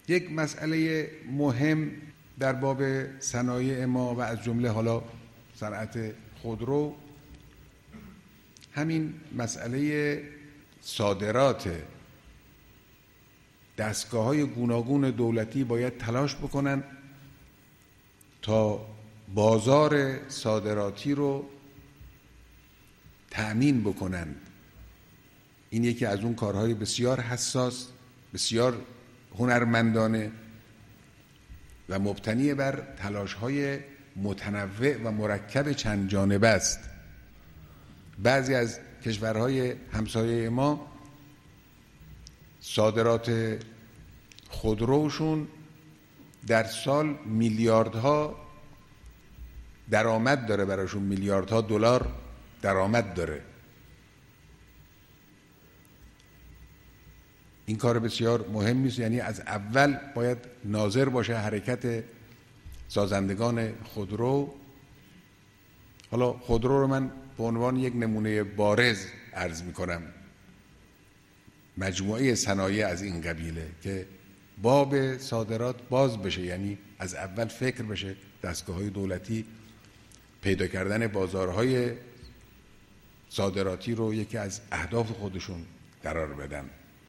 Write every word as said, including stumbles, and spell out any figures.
یک مسئله مهم در باب صنایع ما و از جمله حالا صنعت خودرو همین مسئله صادرات. دستگاه‌های گوناگون دولتی باید تلاش بکنن تا بازار صادراتی رو تأمین بکنن. این یکی از اون کارهای بسیار حساس، بسیار هنرمندانه و مبتنی بر تلاش‌های متنوع و مرکب چند جانبه است. بعضی از کشورهای همسایه ما صادرات خودروشون در سال میلیاردها درآمد داره، براشون میلیاردها دلار درآمد داره. این کار بسیار مهمی است. یعنی از اول باید ناظر باشه حرکت سازندگان خودرو. حالا خودرو رو من به عنوان یک نمونه بارز عرض می کنم. مجموعه صنایع از این قبیله که باب صادرات باز بشه، یعنی از اول فکر بشه دستگاه‌های دولتی پیدا کردن بازارهای صادراتی رو یکی از اهداف خودشون قرار بدن.